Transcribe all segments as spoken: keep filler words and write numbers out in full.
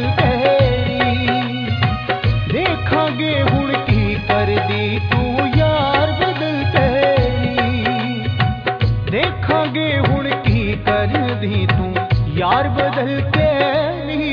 बदल तेरी। देखांगे हुण की कर दी तू यार बदल तेरी। देखांगे हुण की कर दी तू यार बदल तेरी।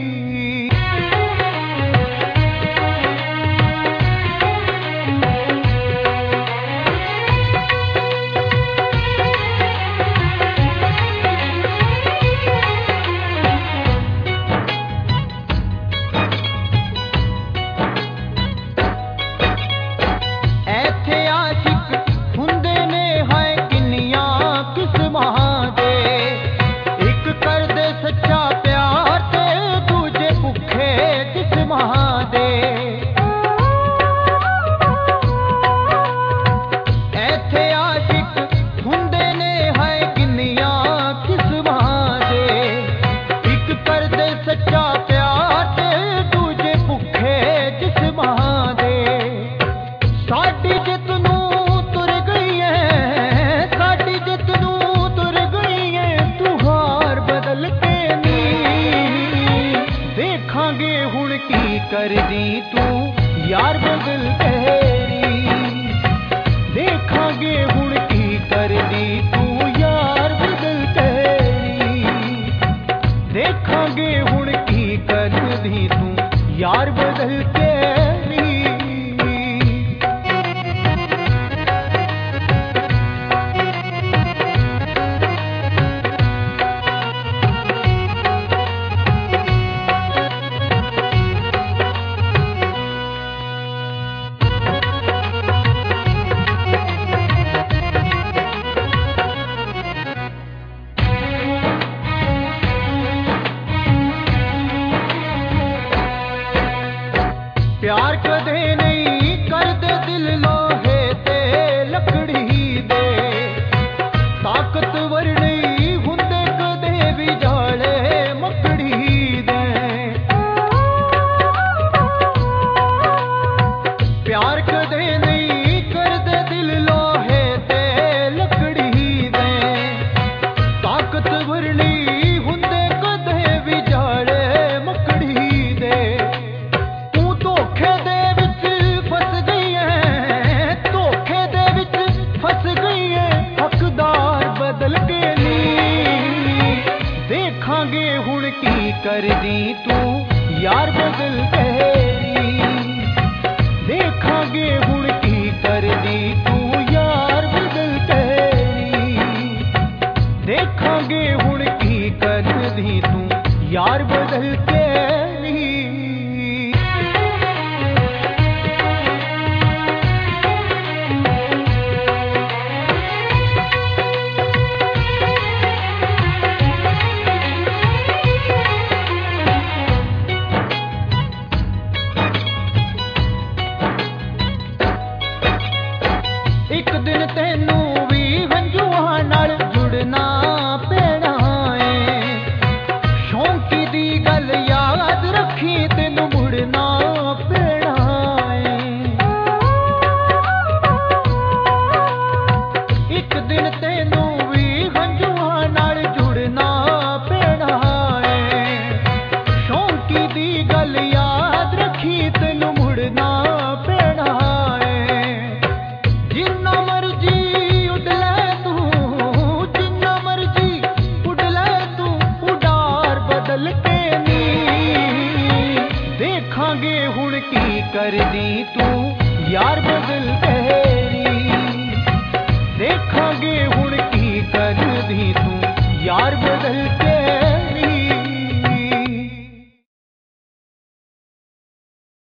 कर दी तू यार बदल तेरी। देखांगे हुण की कर दी तू यार बदल तेरी। देखांगे हुण की कर दी तू यार बदल तेरी। प्यार कदे नहीं करदे दिल लोहे ते लकड़ी दे। ताकतवर नहीं हुंदे कदे भी जाले मकड़ी दे। प्यार कदे नहीं करदे दिल लोहे ते लकड़ी दे। ताकतवर नहीं हुंदे कदे भी जाले मकड़ी दे। देखांगे हुण की कर दी तू यार बदल तेरी। देखांगे हुण की कर दी तू यार बदल तेरी। देखांगे हुण की कर दी तू यार बदल तेरी। एक दिन तेनू भी हंजुआं नाल जुड़ना पैना है। शौंकी दी गल याद रखी तेनू मुड़ना पैना है। एक दिन तेनू भी हंजुआं नाल जुड़ना पैना है। शौंकी दी गल याद रखी तेनू मुड़ना पैना है। जिन्ना मर्जी उड़ ले तू, जिन्ना मर्जी उड़ ले तू, उड़ार बदल के नी। देखांगे हुण की कर दी तू यार बदल तेरी। देखांगे हुण की कर दी तू यार बदल के।